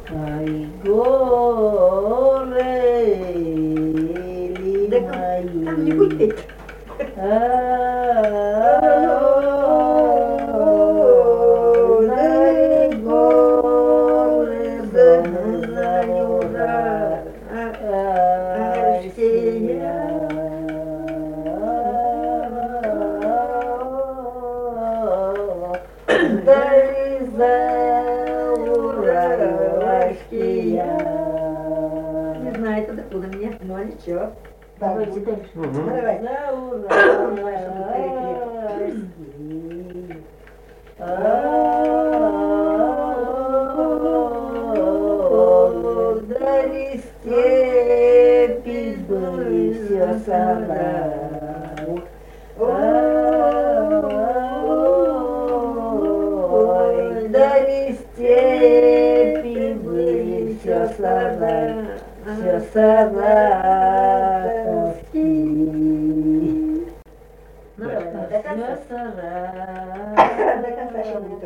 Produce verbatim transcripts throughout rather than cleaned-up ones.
Ай, горы Да мои. там не будет петь. Ай, горы знаю, Россия. Дай за Уральские. Не знаю, это откуда мне, но ничего. Давайте дальше. Мгм. Давай. За Уральские. Вдали степи были все собрал. Ой, вдали степи были все собрал, все саратовские. Ну, давай, давай, до конца. До конца еще будет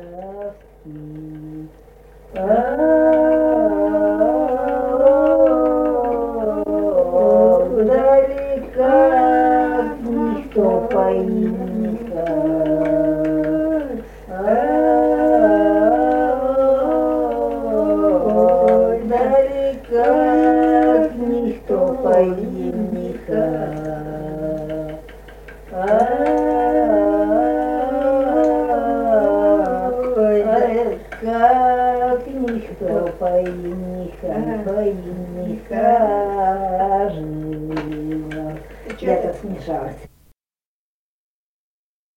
вдали как никто поймет. Вдали как никто поймет. Ой, как никто поймиха, поймиха жила. Я так смешалась.